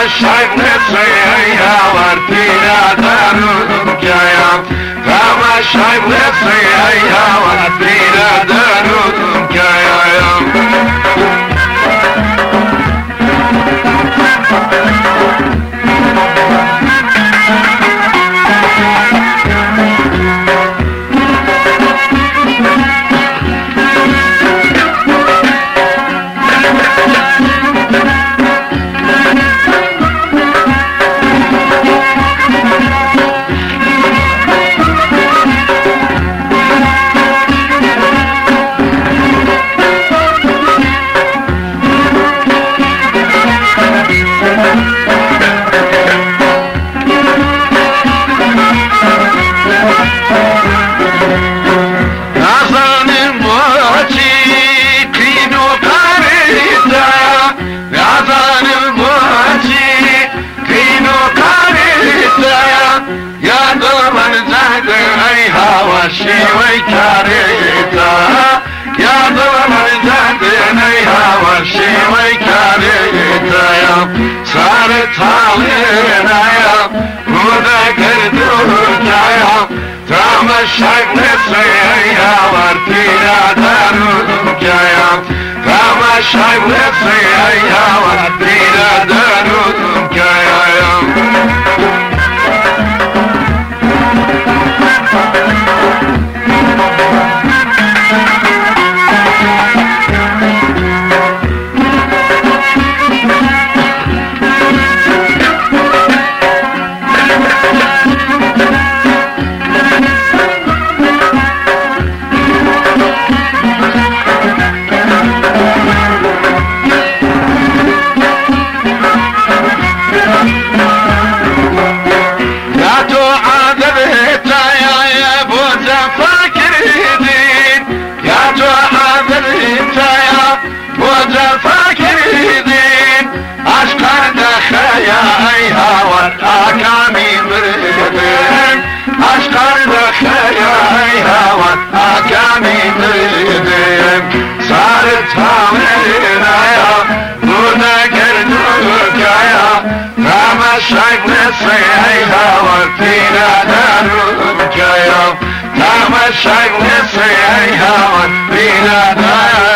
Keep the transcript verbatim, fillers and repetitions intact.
تماشای هاور پیرا دارم کیم تماشای هاور پیرا دارم کیم شیوی کاریتا یا دلم جنده نیها شیوی کاریتا سر تالینا رودا کردو کایا تماشای نسی هاور پیرا دارم کایا تماشای نسی هاور پیرا دارم کایا آکامی مردم اشکار دخیا ای هوا آکامی مردم سر تامیرایا بودا کردو کایا تماشای نسی ای هوا پیرا دارم کایا تماشای نسی ای هوا پیرا دارم